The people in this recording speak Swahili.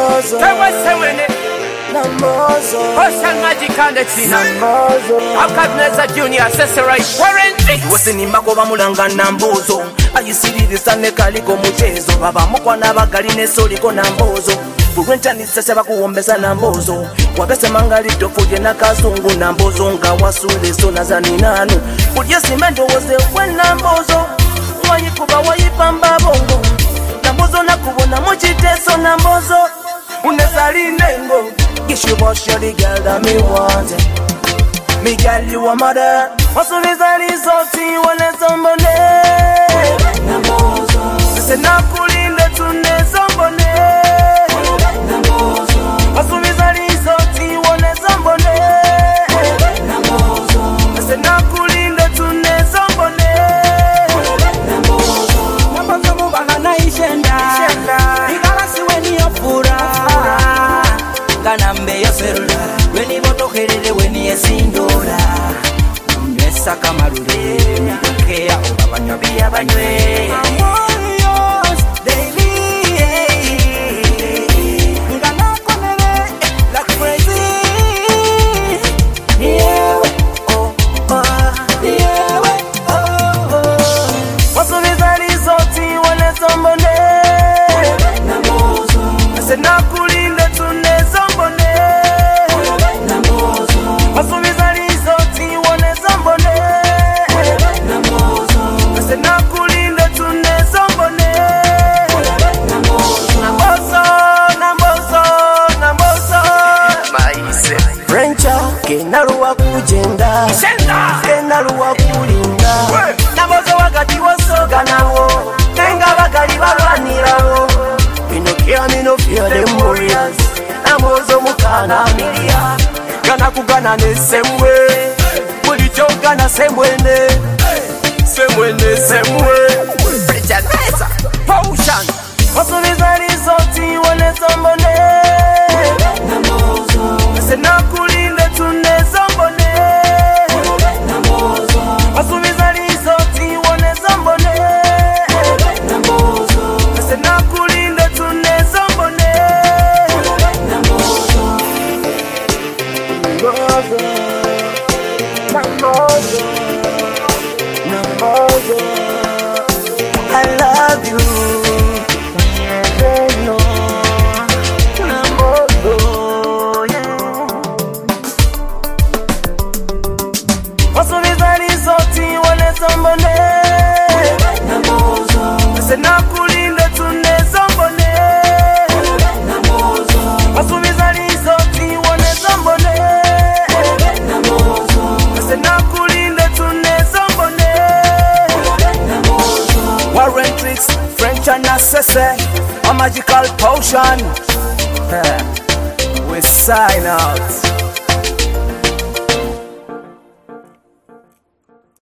Nambozo. Nambozo. Ocean Magic and the Tina. Nambozo. Akabneza Junior, Accessorize, Warranty. Wasinimba kwa mulanga Nambozo. Ayisiririza ne kaliko muchezo. Baba mukwa n'abagali ne soliko Nambozo. Bulwentanisa saba kuwombeza Nambozo. Wagase mangali tofuje na kazungu Nambozo. Nga wasule sona za ninanu. Kudye simendo woze we Nambozo. Wayikuba wayipamba bongo. Nambozo nakubona muchiteso Nambozo. Unezali nengo. Gish you boss you're the girl that me want. Me girl you a mother. Wasuliza rizoti wale zombone. Nambozo. Sese nakulinde tune zombone. Nambozo. Wasuliza rizoti wale zombone. Nambozo. Sese nakulinde tune zombone. Nambozo. Nambozo mubanga na ishenda. Igalasi weni yofura. Ganambe yoserula. Weni botokerele weni esindura. Mwesa kamarule. Kea obabanywa biya banywe. Nakulinde tune zombone. Nambozo. Wasuliza rizoti wone zombone. Nambozo. Nakulinde tune zombone. Nambozo. Nambozo, Nambozo, Nambozo. Maise Frencha kenaruwa kujenda. Kenaruwa kulinda. Nambozo wakati wasoga nawo. Tenga bakali balwanirawo. Me no fear them warriors. Nambozo mukana milia. Gana kugana ne same way. Mulicho gana same way ne. Same way ne same way. Preacher nice. Potion. Wasuliza rizoti wale zombone. Nambozo. Sese nakulinde tune zombone. Nambozo. Wasuliza rizoti wale zombone. Nambozo. Sese nakulinde tune zombone. Nambozo. Nambozo, Nambozo, I love you. Nambozo, yeah. Wasuliza rizoti wale zombone. Nambozo. Sese nakulinde tune zombone. Nambozo. Wasuliza rizoti wale zombone. Nambozo. Sese nakulinde tune zombone. Nambozo. Warranty, French and Accessorize, a magical potion. We sign out.